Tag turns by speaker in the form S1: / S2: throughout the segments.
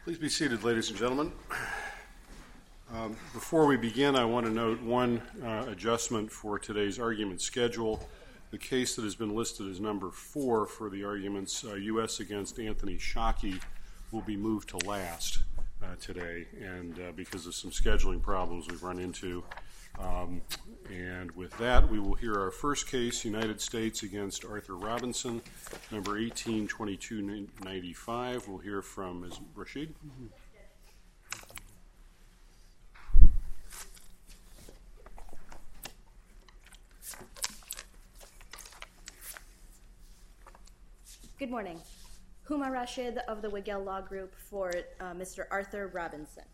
S1: Please be seated, ladies and gentlemen. Before we begin, I want to note one adjustment for today's argument schedule. The case that has been listed as number 4 for the arguments, U.S. against Anthony Shockey, will be moved to last today, and because of some scheduling problems we've run into. And with that, we will hear our first case, United States against Arthur Robinson, number 182295. We'll hear from Ms. Rashid.
S2: Good morning. Huma Rashid of the Wigel Law Group for Mr. Arthur Robinson.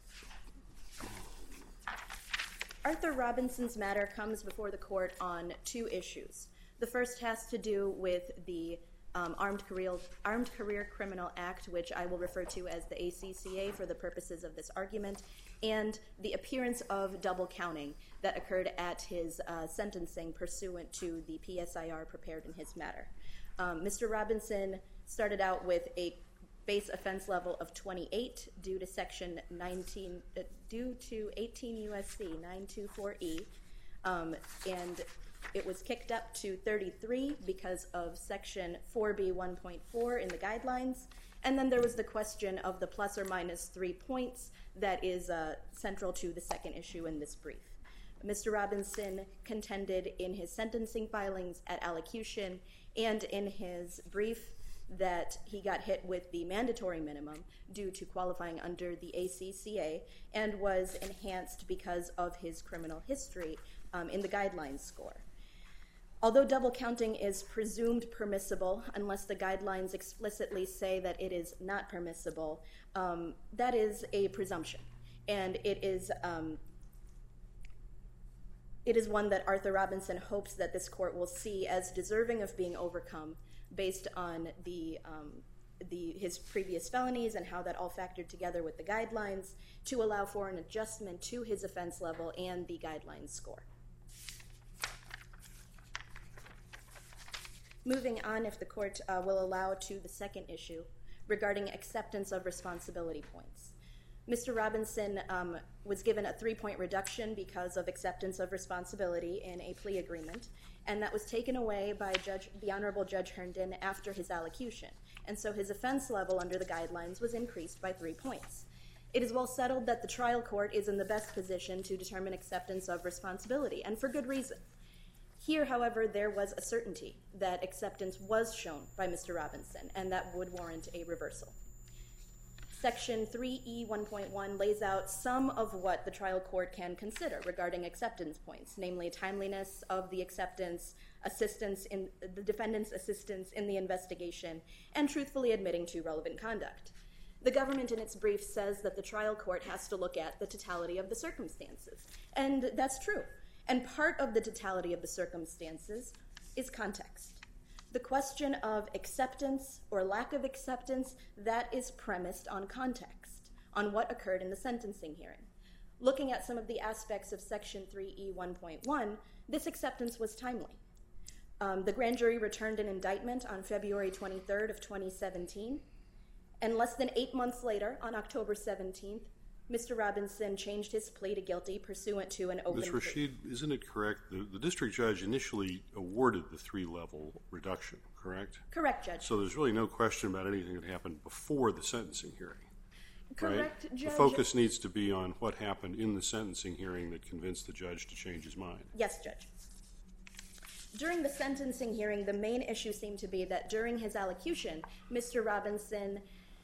S2: Arthur Robinson's matter comes before the court on two issues. The first has to do with the Armed Career Criminal Act, which I will refer to as the ACCA for the purposes of this argument, and the appearance of double counting that occurred at his sentencing pursuant to the PSIR prepared in his matter. Mr. Robinson started out with a base offense level of 28 due to 18 U.S.C. 924E, and it was kicked up to 33 because of section 4B 1.4 in the guidelines, and then there was the question of the plus or minus 3 points that is central to the second issue in this brief. Mr. Robinson contended in his sentencing filings at allocution and in his brief that he got hit with the mandatory minimum due to qualifying under the ACCA and was enhanced because of his criminal history in the guidelines score. Although double counting is presumed permissible unless the guidelines explicitly say that it is not permissible, that is a presumption, and it is one that Arthur Robinson hopes that this court will see as deserving of being overcome based on his previous felonies and how that all factored together with the guidelines to allow for an adjustment to his offense level and the guidelines score. Moving on, if the court will allow, to the second issue regarding acceptance of responsibility points. Mr. Robinson was given a 3-point reduction because of acceptance of responsibility in a plea agreement, and that was taken away by the Honorable Judge Herndon after his allocution, and so his offense level under the guidelines was increased by 3 points. It is well settled that the trial court is in the best position to determine acceptance of responsibility, and for good reason. Here, however, there was a certainty that acceptance was shown by Mr. Robinson, and that would warrant a reversal. Section 3E 1.1 lays out some of what the trial court can consider regarding acceptance points, namely timeliness of the acceptance, assistance in the defendant's assistance in the investigation, and truthfully admitting to relevant conduct. The government in its brief says that the trial court has to look at the totality of the circumstances, and that's true. And part of the totality of the circumstances is context. The question of acceptance or lack of acceptance, that is premised on context, on what occurred in the sentencing hearing. Looking at some of the aspects of Section 3E 1.1, this acceptance was timely. The grand jury returned an indictment on February 23rd of 2017, and less than 8 months later, on October 17th, Mr. Robinson changed his plea to guilty pursuant to an open plea.
S1: Ms. Rashid, isn't it correct, the district judge initially awarded the 3-level reduction, correct?
S2: Correct, Judge.
S1: So there's really no question about anything that happened before the sentencing hearing,
S2: correct,
S1: right?
S2: Judge.
S1: The focus needs to be on what happened in the sentencing hearing that convinced the judge to change his mind.
S2: Yes, Judge. During the sentencing hearing, the main issue seemed to be that during his allocution, Mr. Robinson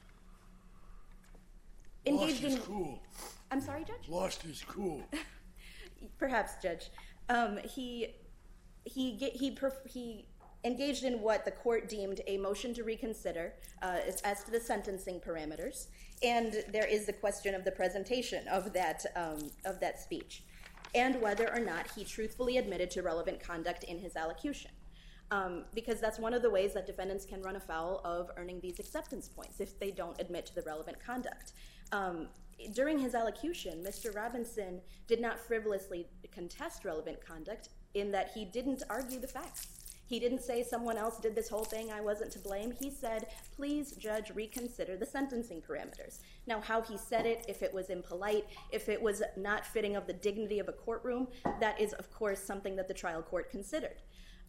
S2: engaged in...
S3: Lost his cool.
S2: I'm sorry, Judge?
S3: Lost his cool.
S2: Perhaps, Judge. He engaged in what the court deemed a motion to reconsider as to the sentencing parameters, and there is the question of the presentation of that speech, and whether or not he truthfully admitted to relevant conduct in his allocution. Because that's one of the ways that defendants can run afoul of earning these acceptance points if they don't admit to the relevant conduct. During his allocution, Mr. Robinson did not frivolously contest relevant conduct in that he didn't argue the facts. He didn't say someone else did this whole thing, I wasn't to blame. He said, please, judge, reconsider the sentencing parameters. Now, how he said it, if it was impolite, if it was not fitting of the dignity of a courtroom, that is, of course, something that the trial court considered.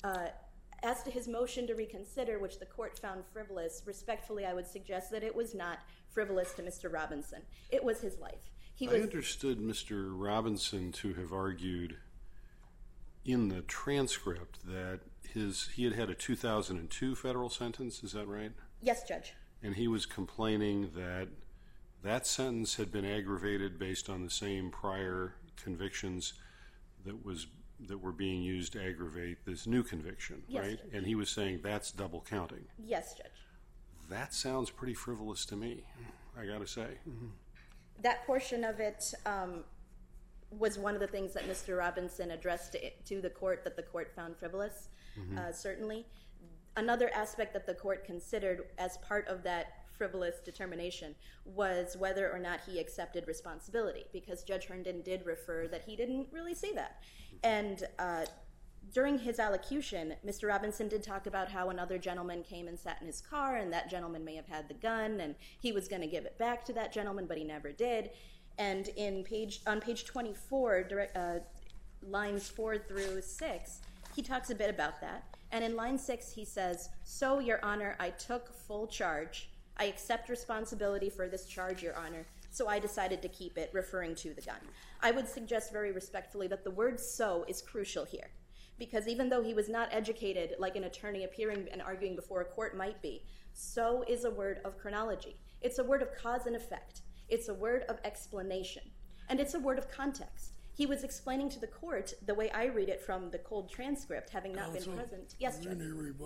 S2: As to his motion to reconsider, which the court found frivolous, respectfully, I would suggest that it was not frivolous to Mr. Robinson. It was his life.
S1: I understood Mr. Robinson to have argued in the transcript that he had had a 2002 federal sentence, is that right?
S2: Yes, Judge.
S1: And he was complaining that that sentence had been aggravated based on the same prior convictions that were being used to aggravate this new conviction,
S2: yes,
S1: right?
S2: Judge.
S1: And he was saying that's double counting.
S2: Yes, Judge.
S1: That sounds pretty frivolous to me, I gotta say.
S2: That portion of it was one of the things that Mr. Robinson addressed to the court that the court found frivolous, certainly. Another aspect that the court considered as part of that frivolous determination was whether or not he accepted responsibility, because Judge Herndon did refer that he didn't really say that. And during his allocution, Mr. Robinson did talk about how another gentleman came and sat in his car, and that gentleman may have had the gun, and he was going to give it back to that gentleman, but he never did. And on page 24, lines 4 through 6, he talks a bit about that. And in line 6, he says, "So, Your Honor, I took full charge. I accept responsibility for this charge, Your Honor, so I decided to keep it," referring to the gun. I would suggest very respectfully that the word "so" is crucial here, because even though he was not educated like an attorney appearing and arguing before a court might be, "so" is a word of chronology. It's a word of cause and effect. It's a word of explanation. And it's a word of context. He was explaining to the court, the way I read it from the cold transcript, having not been present. Yes, Judge.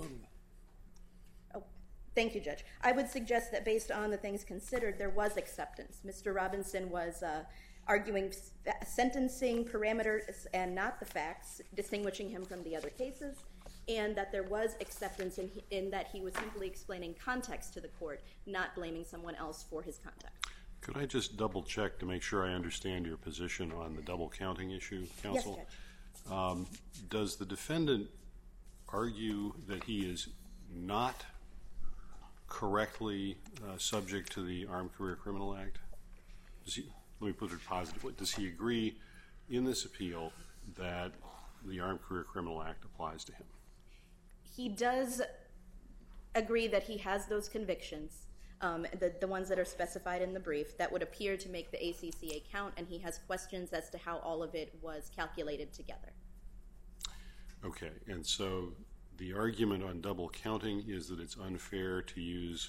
S2: Oh, thank you, Judge. I would suggest that based on the things considered, there was acceptance. Mr. Robinson was arguing sentencing parameters and not the facts, distinguishing him from the other cases, and that there was acceptance in that he was simply explaining context to the court, not blaming someone else for his conduct.
S1: Could I just double check to make sure I understand your position on the double counting issue, counsel?
S2: Yes, Judge.
S1: Does the defendant argue that he is not correctly subject to the Armed Career Criminal Act? Let me put it positively. Does he agree in this appeal that the Armed Career Criminal Act applies to him?
S2: He does agree that he has those convictions, the ones that are specified in the brief, that would appear to make the ACCA count, and he has questions as to how all of it was calculated together. Okay,
S1: and so the argument on double counting is that it's unfair to use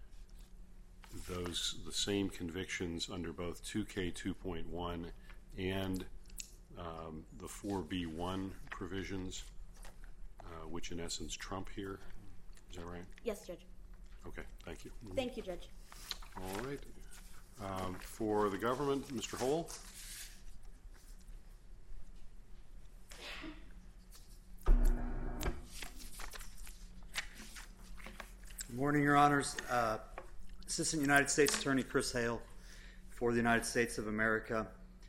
S1: the same convictions under both 2K2.1 and the 4B1 provisions, which in essence trump here. Is that right?
S2: Yes, Judge.
S1: Okay, thank you.
S2: Thank you, Judge.
S1: All right. For the government, Mr. Hole.
S3: Good morning, Your Honors. Assistant United States Attorney Chris Hale for the United States of America.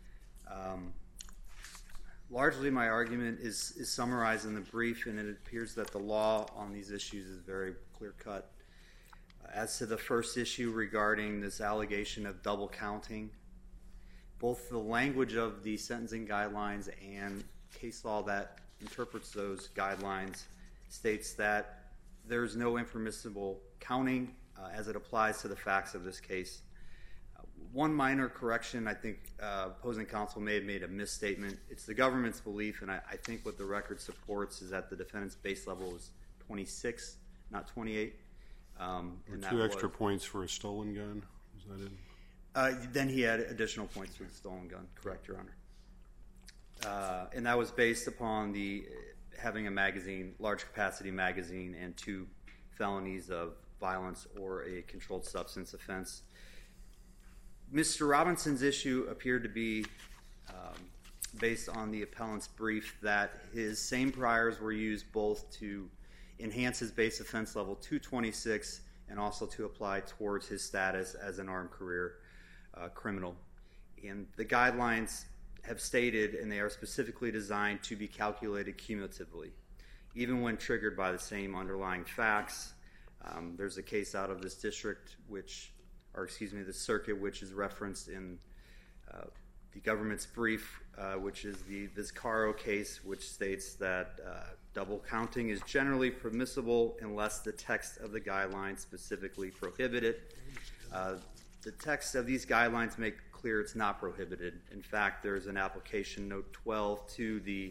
S3: Largely, my argument is summarized in the brief, and it appears that the law on these issues is very clear-cut. As to the first issue regarding this allegation of double counting, both the language of the sentencing guidelines and case law that interprets those guidelines states that there is no impermissible counting as it applies to the facts of this case. One minor correction, I think opposing counsel may have made a misstatement. It's the government's belief, and I think what the record supports is that the defendant's base level was 26, not 28.
S1: And 2 extra points for a stolen gun? Is that it?
S3: Then he had additional points for the stolen gun, correct, Your Honor. And that was based upon having a magazine, large capacity magazine, and 2 felonies of violence or a controlled substance offense. Mr. Robinson's issue appeared to be based on the appellant's brief that his same priors were used both to enhance his base offense level to 26 and also to apply towards his status as an armed career criminal. And the guidelines have stated, and they are specifically designed to be calculated cumulatively. even when triggered by the same underlying facts. There's a case out of this district, the circuit, which is referenced in the government's brief, which is the Vizcarro case, which states that double counting is generally permissible unless the text of the guidelines specifically prohibit it. The text of these guidelines make clear it's not prohibited. In fact, there's an application note 12 to the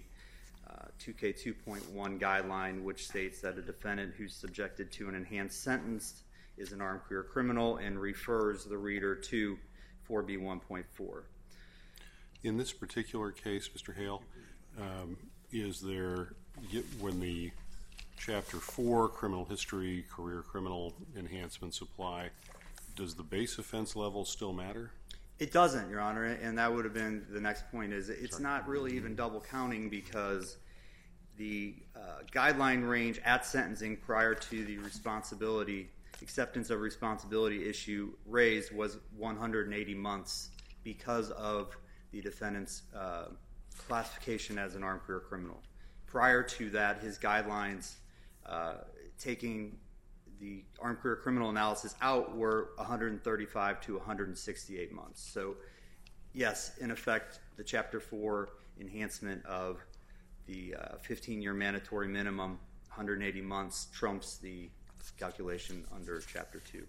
S3: 2K2.1 guideline, which states that a defendant who's subjected to an enhanced sentence is an armed career criminal and refers the reader to 4B1.4.
S1: In this particular case, Mr. Hale, is there, when the Chapter 4 criminal history, career criminal enhancements apply, does the base offense level still matter?
S3: It doesn't, Your Honor, and that would have been the next point. It's not really even double counting because the guideline range at sentencing prior to the acceptance of responsibility issue raised was 180 months because of the defendant's classification as an armed career criminal. Prior to that, his guidelines taking the armed career criminal analysis out were 135 to 168 months. So, yes, in effect, the Chapter 4 enhancement of the 15-year mandatory minimum, 180 months, trumps the calculation under Chapter 2.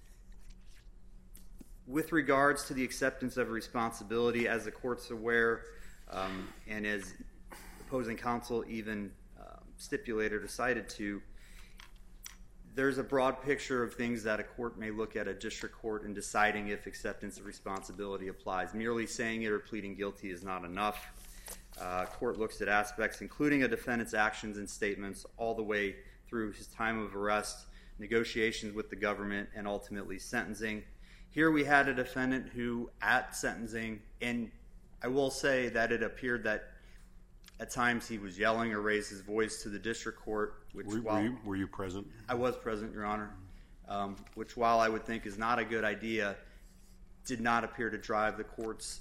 S3: With regards to the acceptance of responsibility, as the Court's aware, and as opposing counsel even stipulated or cited to, there's a broad picture of things that a court may look at a district court in deciding if acceptance of responsibility applies. Merely saying it or pleading guilty is not enough. Court looks at aspects including a defendant's actions and statements all the way through his time of arrest, negotiations with the government, and ultimately sentencing. Here we had a defendant who, at sentencing, and I will say that it appeared that at times he was yelling or raised his voice to the district court.
S1: Were you present?
S3: I was present, Your Honor, which, while I would think is not a good idea, did not appear to drive the court's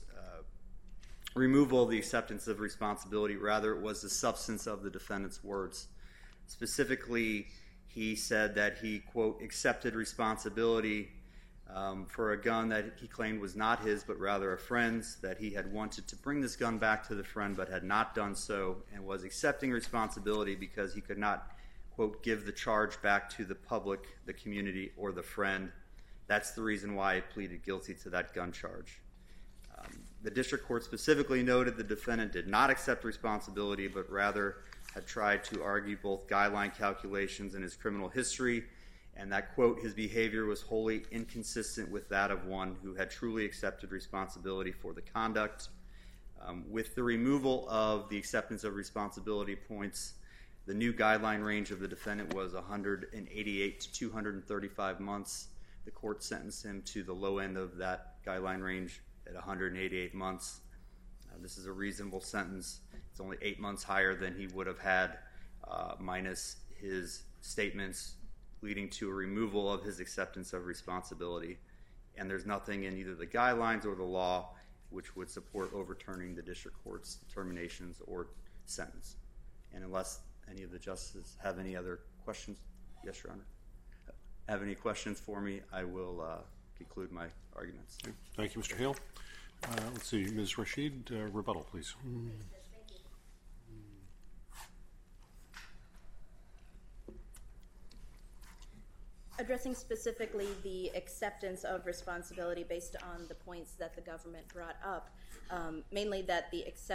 S3: removal of the acceptance of responsibility. Rather, it was the substance of the defendant's words. Specifically, he said that he, quote, accepted responsibility for a gun that he claimed was not his but rather a friend's, that he had wanted to bring this gun back to the friend but had not done so, and was accepting responsibility because he could not, quote, give the charge back to the public, the community, or the friend. That's the reason why he pleaded guilty to that gun charge. The district court specifically noted the defendant did not accept responsibility but rather had tried to argue both guideline calculations and his criminal history, and that, quote, his behavior was wholly inconsistent with that of one who had truly accepted responsibility for the conduct. With the removal of the acceptance of responsibility points, the new guideline range of the defendant was 188 to 235 months. The court sentenced him to the low end of that guideline range at 188 months. This is a reasonable sentence. It's only 8 months higher than he would have had minus his statements leading to a removal of his acceptance of responsibility. And there's nothing in either the guidelines or the law which would support overturning the district court's determinations or sentence. And unless any of the justices have any other questions, yes, Your Honor. Have any questions for me, I will conclude my arguments.
S1: Okay. Thank you, Mr. Hale. Let's see, Ms. Rashid, rebuttal, please.
S2: Addressing specifically the acceptance of responsibility based on the points that the government brought up, mainly that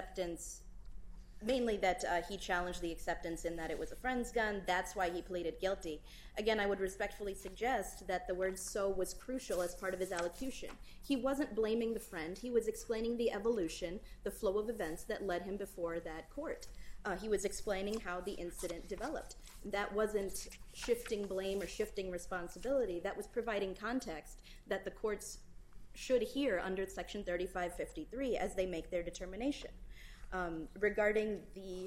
S2: he challenged the acceptance in that it was a friend's gun. That's why he pleaded guilty. Again, I would respectfully suggest that the word "so" was crucial as part of his allocution. He wasn't blaming the friend. He was explaining the evolution, the flow of events that led him before that court. He was explaining how the incident developed. That wasn't shifting blame or shifting responsibility. That was providing context that the courts should hear under Section 3553 as they make their determination. Regarding the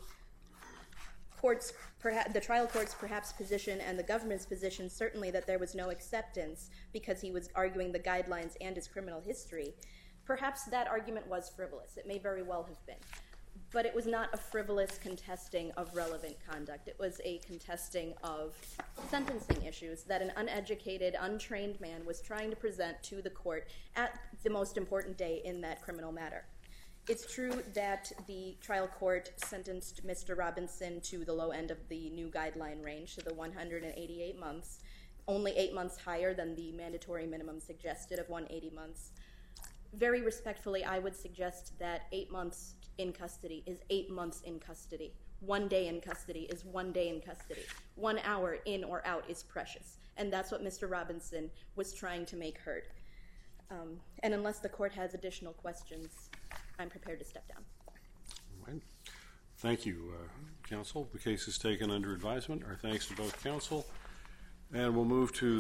S2: trial court's perhaps position and the government's position, certainly that there was no acceptance because he was arguing the guidelines and his criminal history, perhaps that argument was frivolous. It may very well have been. but it was not a frivolous contesting of relevant conduct. It was a contesting of sentencing issues that an uneducated, untrained man was trying to present to the court at the most important day in that criminal matter. It's true that the trial court sentenced Mr. Robinson to the low end of the new guideline range, to the 188 months, only 8 months higher than the mandatory minimum suggested of 180 months. Very respectfully, I would suggest that 8 months in custody is 8 months in custody. 1 day in custody is 1 day in custody. 1 hour in or out is precious. And that's what Mr. Robinson was trying to make heard. And unless the court has additional questions, I'm prepared to step down.
S1: All right. Thank you, counsel. The case is taken under advisement. Our thanks to both counsel. And we'll move to